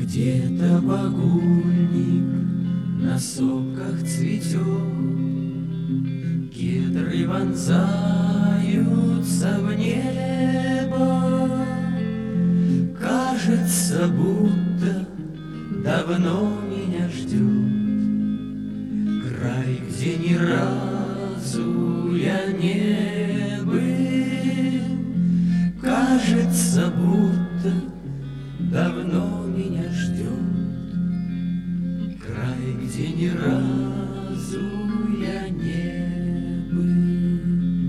Где-то багульник на сопках цветет, кедры вонзаются в небо. Кажется, будто давно меня ждет край, где ни разу я не был. Кажется, будто давно меня ждет край, где ни разу я не был.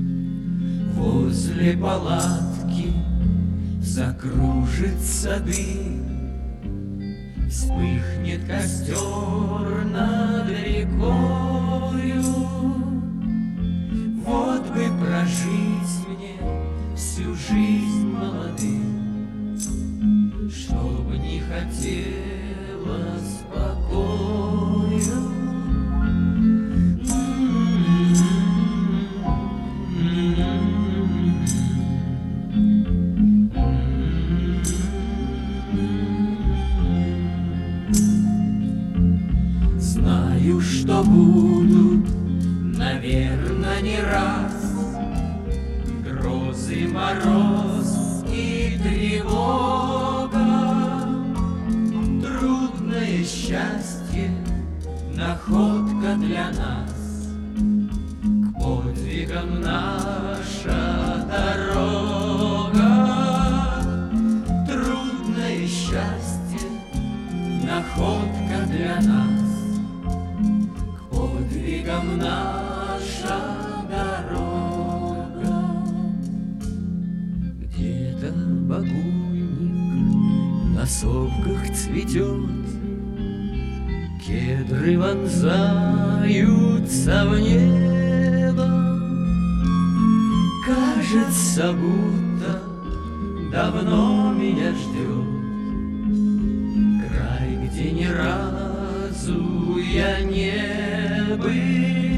Возле палатки закружится дым, вспыхнет костер над рекою. Вот бы прожить мне всю жизнь молодым, чтоб не хотелось покою. Знаю, что будут, наверно, не раз грозы, мороз и тревога. Трудное счастье, находка для нас, к подвигам наша дорога. Трудное счастье, находка для нас, к подвигам наша дорога. Где-то багульник на сопках цветет, кедры вонзаются в небо. Кажется, будто давно меня ждет край, где ни разу я не был.